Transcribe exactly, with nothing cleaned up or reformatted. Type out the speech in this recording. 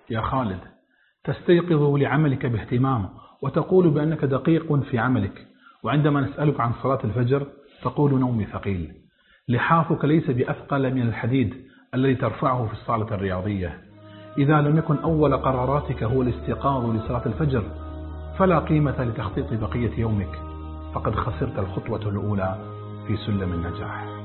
يا خالد، تستيقظ لعملك باهتمام وتقول بأنك دقيق في عملك، وعندما نسألك عن صلاة الفجر تقول نومي ثقيل. لحافك ليس بأثقل من الحديد الذي ترفعه في الصالة الرياضية. إذا لم يكن أول قراراتك هو الاستيقاظ لصلاة الفجر فلا قيمة لتخطيط بقية يومك، فقد خسرت الخطوة الأولى في سلم النجاح.